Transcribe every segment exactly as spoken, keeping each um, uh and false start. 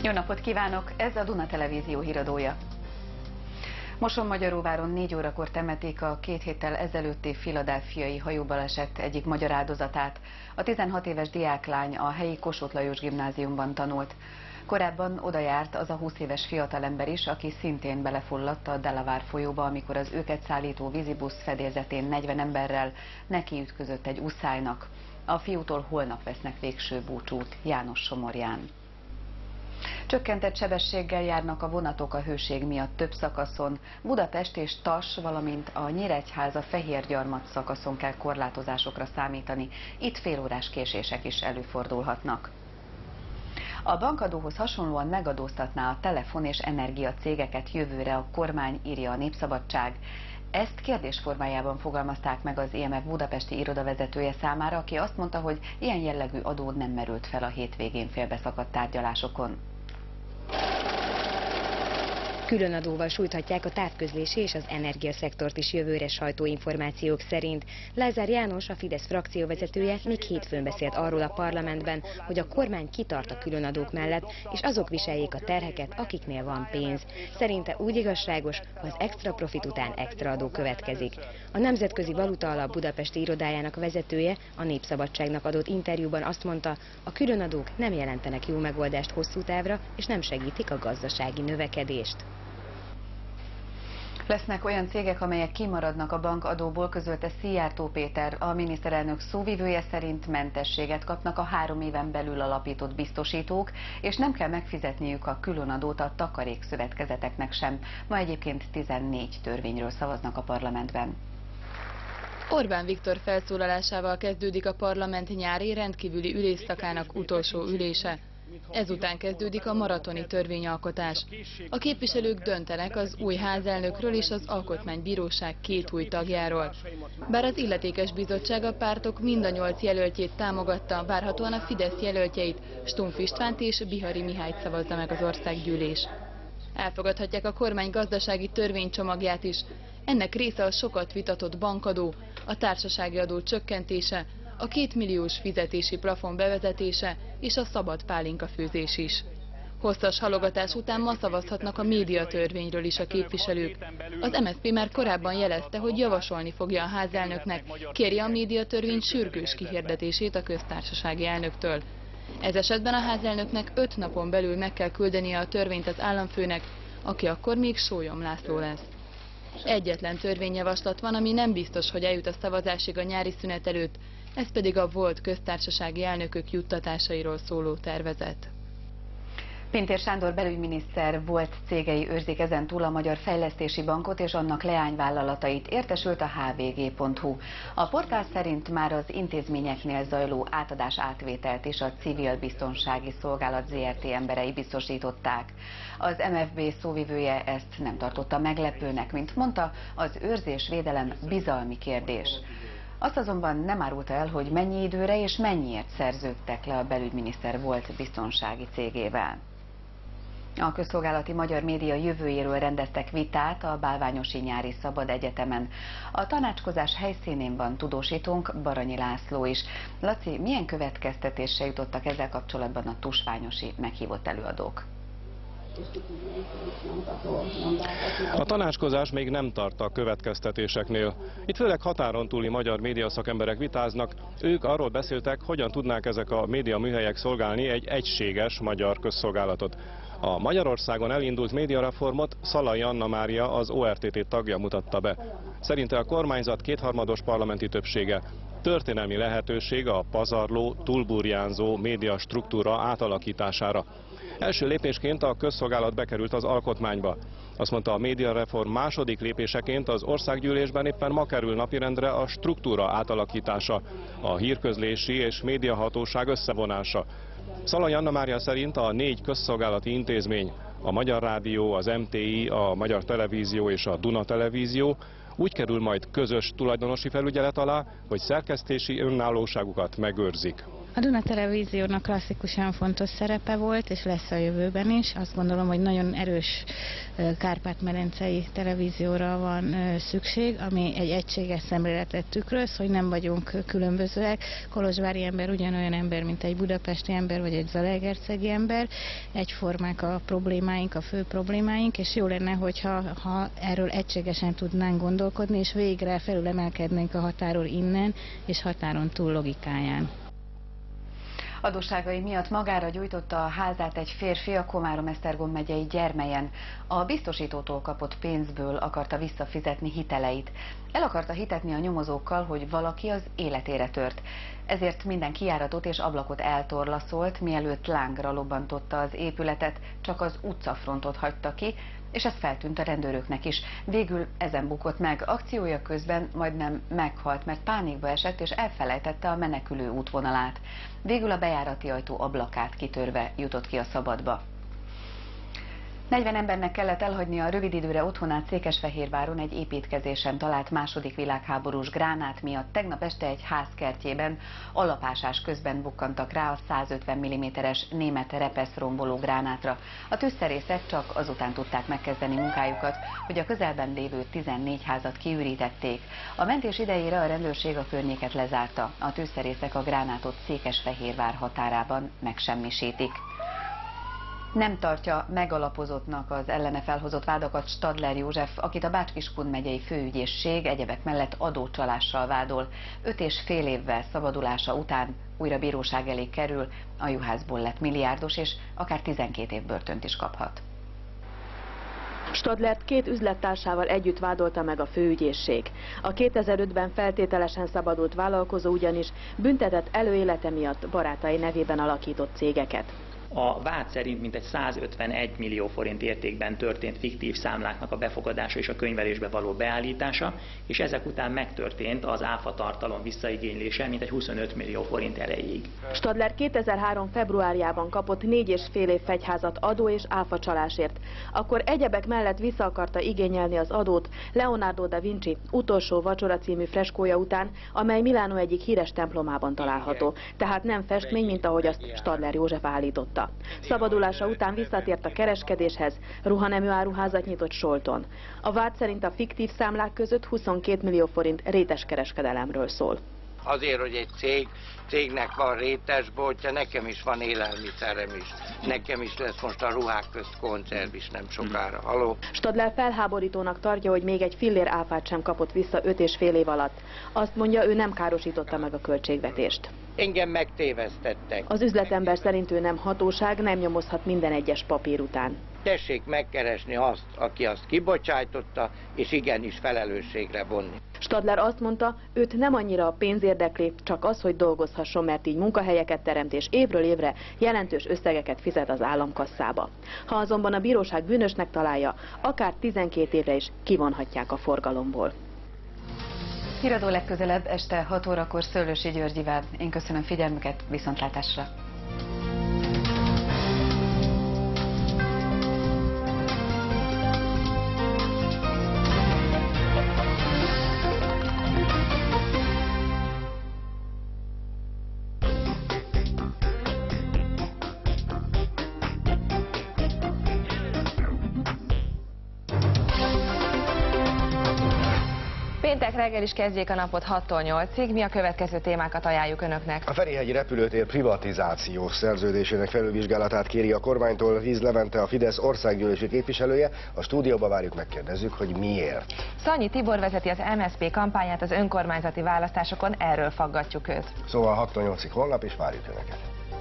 Jó napot kívánok! Ez a Duna Televízió híradója. Mosonmagyaróváron négy órakor temetik a két héttel ezelőtti philadelphiai hajóbaleset egyik magyar áldozatát. A tizenhat éves diáklány a helyi Kossuth Lajos gimnáziumban tanult. Korábban oda járt az a húsz éves fiatalember is, aki szintén belefulladt a Delaware folyóba, amikor az őket szállító vízibusz fedélzetén negyven emberrel nekiütközött egy uszálynak. A fiútól holnap vesznek végső búcsút János Somorján. Csökkentett sebességgel járnak a vonatok a hőség miatt több szakaszon. Budapest és Tass, valamint a Nyíregyháza-Fehérgyarmat szakaszon kell korlátozásokra számítani. Itt félórás késések is előfordulhatnak. A bankadóhoz hasonlóan megadóztatná a telefon- és energiacégeket jövőre a kormány, írja a Népszabadság. Ezt kérdés formájában fogalmazták meg az i em ef budapesti irodavezetője számára, aki azt mondta, hogy ilyen jellegű adó nem merült fel a hétvégén félbeszakadt tárgyalásokon. Különadóval sújthatják a távközlési és az energiaszektort is jövőre sajtóinformációk szerint. Lázár János, a Fidesz frakcióvezetője még hétfőn beszélt arról a parlamentben, hogy a kormány kitart a különadók mellett, és azok viseljék a terheket, akiknél van pénz. Szerinte úgy igazságos, ha az extra profit után extra adó következik. A Nemzetközi Valuta Alap budapesti irodájának vezetője a Népszabadságnak adott interjúban azt mondta, a különadók nem jelentenek jó megoldást hosszú távra, és nem segítik a gazdasági növekedést. Lesznek olyan cégek, amelyek kimaradnak a bankadóból, közölte Szijjártó Péter. A miniszterelnök szóvivője szerint mentességet kapnak a három éven belül alapított biztosítók, és nem kell megfizetniük a különadót a takarékszövetkezeteknek sem. Ma egyébként tizennégy törvényről szavaznak a parlamentben. Orbán Viktor felszólalásával kezdődik a parlament nyári rendkívüli ülésszakának utolsó ülése. Ezután kezdődik a maratoni törvényalkotás. A képviselők döntenek az új házelnökről és az Alkotmánybíróság két új tagjáról. Bár az illetékes bizottság a pártok mind a nyolc jelöltjét támogatta, várhatóan a Fidesz jelöltjeit, Stumpf Istvánt és Bihari Mihályt szavazza meg az országgyűlés. Elfogadhatják a kormány gazdasági törvénycsomagját is. Ennek része a sokat vitatott bankadó, a társasági adó csökkentése, a kétmilliós fizetési plafon bevezetése és a szabad pálinkafőzés is. Hosszas halogatás után ma szavazhatnak a médiatörvényről is a képviselők. Az em es zé pé már korábban jelezte, hogy javasolni fogja a házelnöknek, kérje a médiatörvény sürgős kihirdetését a köztársasági elnöktől. Ez esetben a házelnöknek öt napon belül meg kell küldenie a törvényt az államfőnek, aki akkor még Sólyom László lesz. Egyetlen törvényjavaslat van, ami nem biztos, hogy eljut a szavazásig a nyári szünet előtt, ez pedig a volt köztársasági elnökök juttatásairól szóló tervezet. Pintér Sándor belügyminiszter volt cégei őrzik ezentúl a Magyar Fejlesztési Bankot és annak leányvállalatait, értesült a há vé gé pont hú. A portál szerint már az intézményeknél zajló átadás átvételt is a Civil Biztonsági Szolgálat zé er té emberei biztosították. Az em ef bé szóvivője ezt nem tartotta meglepőnek, mint mondta, az őrzés-védelem bizalmi kérdés. Azt azonban nem árulta el, hogy mennyi időre és mennyiért szerződtek le a belügyminiszter volt biztonsági cégével. A Közszolgálati Magyar Média jövőjéről rendeztek vitát a Bálványosi Nyári Szabad Egyetemen. A tanácskozás helyszínén van tudósítónk, Baranyi László is. Laci, milyen következtetésre jutottak ezzel kapcsolatban a tusványosi meghívott előadók? A tanácskozás még nem tart a következtetéseknél. Itt főleg határon túli magyar média szakemberek vitáznak. Ők arról beszéltek, hogyan tudnák ezek a média műhelyek szolgálni egy egységes magyar közszolgálatot. A Magyarországon elindult médiareformot Szalai Anna Mária, az o er té té tagja mutatta be. Szerinte a kormányzat kétharmados parlamenti többsége történelmi lehetőség a pazarló, túlburjánzó média struktúra átalakítására. Első lépésként a közszolgálat bekerült az alkotmányba. Azt mondta, a médiareform második lépéseként az országgyűlésben éppen ma kerül napirendre a struktúra átalakítása, a hírközlési és médiahatóság összevonása. Szalai Anna Mária szerint a négy közszolgálati intézmény, a Magyar Rádió, az em té i, a Magyar Televízió és a Duna Televízió úgy kerül majd közös tulajdonosi felügyelet alá, hogy szerkesztési önállóságukat megőrzik. A Duna Televíziónak klasszikusan fontos szerepe volt, és lesz a jövőben is. Azt gondolom, hogy nagyon erős kárpát-medencei televízióra van szükség, ami egy egységes szemléletet tükröz, hogy nem vagyunk különbözőek. Kolozsvári ember ugyanolyan ember, mint egy budapesti ember, vagy egy zalaegerszegi ember. Egyformák a problémáink, a fő problémáink, és jó lenne, hogyha ha erről egységesen tudnánk gondolkodni, és végre felülemelkednénk a határól innen, és határon túl logikáján. Adósságai miatt magára gyújtotta a házát egy férfi a Komárom-Esztergom megyei Gyermelyen. A biztosítótól kapott pénzből akarta visszafizetni hiteleit. El akarta hitetni a nyomozókkal, hogy valaki az életére tört. Ezért minden kijáratot és ablakot eltorlaszolt, mielőtt lángra lobbantotta az épületet, csak az utcafrontot hagyta ki, és ez feltűnt a rendőröknek is. Végül ezen bukott meg. Akciója közben majdnem meghalt, mert pánikba esett és elfelejtette a menekülő útvonalát. Végül a bejárati ajtó ablakát kitörve jutott ki a szabadba. negyven embernek kellett elhagynia a rövid időre otthonát Székesfehérváron egy építkezésen talált második világháborús gránát miatt. Tegnap este egy ház kertjében alapásás közben bukkantak rá a százötven milliméteres német repeszromboló gránátra. A tűzszerészek csak azután tudták megkezdeni munkájukat, hogy a közelben lévő tizennégy házat kiürítették. A mentés idejére a rendőrség a környéket lezárta. A tűzszerészek a gránátot Székesfehérvár határában megsemmisítik. Nem tartja megalapozottnak az ellene felhozott vádakat Stadler József, akit a Bács-Kiskun megyei főügyészség egyebek mellett adócsalással vádol. Öt és fél évvel szabadulása után újra bíróság elé kerül, a juhászból lett milliárdos, és akár tizenkét év börtönt is kaphat. Stadlert két üzlettársával együtt vádolta meg a főügyészség. A kétezer-ötben feltételesen szabadult vállalkozó ugyanis büntetett előélete miatt barátai nevében alakított cégeket. A vád szerint mintegy százötvenegy millió forint értékben történt fiktív számláknak a befogadása és a könyvelésbe való beállítása, és ezek után megtörtént az áfa tartalom visszaigénylése mintegy huszonöt millió forint erejéig. Stadler kétezer-három februárjában kapott négy és fél év fegyházat adó és áfa csalásért. Akkor egyebek mellett vissza akarta igényelni az adót Leonardo da Vinci Utolsó vacsora című freskója után, amely Milánó egyik híres templomában található. Tehát nem festmény, mint ahogy azt Stadler József állította. Szabadulása után visszatért a kereskedéshez, ruhanemű áruházat nyitott Solton. A vád szerint a fiktív számlák között huszonkét millió forint rétes kereskedelemről szól. Azért, hogy egy cég, cégnek van rétesboltja, nekem is van élelmiszerem is. Nekem is lesz most a ruhák közt koncerv is nem sokára. Haló? Stadler felháborítónak tartja, hogy még egy fillér áfát sem kapott vissza öt és fél év alatt. Azt mondja, ő nem károsította meg a költségvetést. Engem megtévesztettek. Az üzletember szerint ő nem hatóság, nem nyomozhat minden egyes papír után. Tessék megkeresni azt, aki azt kibocsájtotta, és igenis felelősségre vonni. Stadler azt mondta, őt nem annyira a pénz érdekli, csak az, hogy dolgozhasson, mert így munkahelyeket teremt, és évről évre jelentős összegeket fizet az államkasszába. Ha azonban a bíróság bűnösnek találja, akár tizenkét évre is kivonhatják a forgalomból. Híradó legközelebb este hat órakor Szőlősi Györgyivel. Én köszönöm figyelmüket, viszontlátásra! Péntek reggel is kezdjék a napot hattól nyolcig, mi a következő témákat ajánljuk önöknek. A Ferihegyi repülőtér privatizációs szerződésének felülvizsgálatát kéri a kormánytól Víz Levente, a Fidesz országgyűlési képviselője. A stúdióba várjuk, megkérdezzük, hogy miért. Szanyi Tibor vezeti az em es zé pé kampányát az önkormányzati választásokon, erről faggatjuk őt. Szóval hattól nyolcig holnap, és várjuk önöket.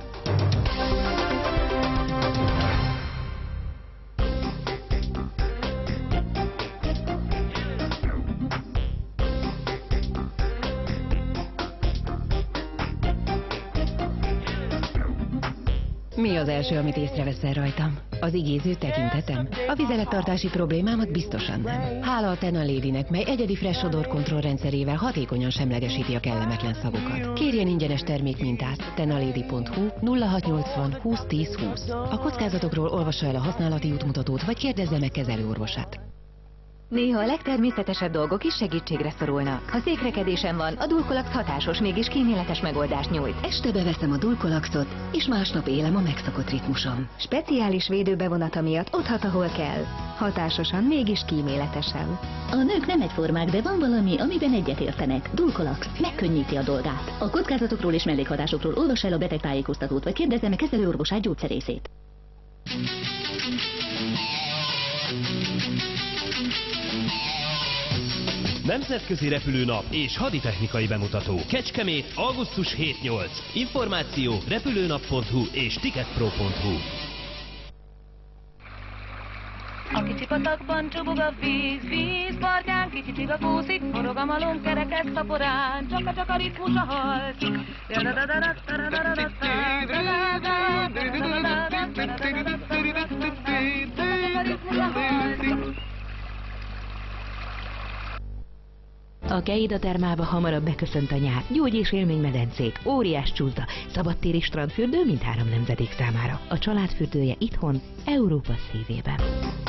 Mi az első, amit észreveszel rajtam? Az igéző tekintetem? A vizelettartási problémámat biztosan nem. Hála a Tennalédinek, mely egyedi fresh odor kontroll rendszerével hatékonyan semlegesíti a kellemetlen szagokat. Kérjen ingyenes termékmintát. tennaledi pont hu nulla hat nyolcvan húsz tíz húsz. A kockázatokról olvassa el a használati útmutatót, vagy kérdezze meg kezelőorvosát. Néha a legtermészetesebb dolgok is segítségre szorulnak. Ha székrekedésem van, a Dulcolax hatásos, mégis kíméletes megoldást nyújt. Este beveszem a Dulcolaxot, és másnap élem a megszokott ritmusom. Speciális védőbevonata miatt otthat, ahol kell. Hatásosan, mégis kíméletesen. A nők nem egyformák, de van valami, amiben egyetértenek. Dulcolax megkönnyíti a dolgát. A kockázatokról és mellékhatásokról olvass el a betegtájékoztatót, vagy kérdezze meg kezelőorvosát, gyógyszerészét. Nemzetközi repülőnap és haditechnikai bemutató. Kecskemét, augusztus hét-nyolc. Információ repülőnap pont hu és ticketpro pont hu. A kicsi patakban csobog a víz, víz partján, kicsi csiga kúszik, forog a malom, kerekez szaporán, csaka-csaka ritmus a harc. A Keida termába hamarabb beköszönt a nyár. Gyógy- és élménymedencék, óriás csúszda, szabadtéri strandfürdő mindhárom nemzedék számára. A családfürdője itthon, Európa szívében.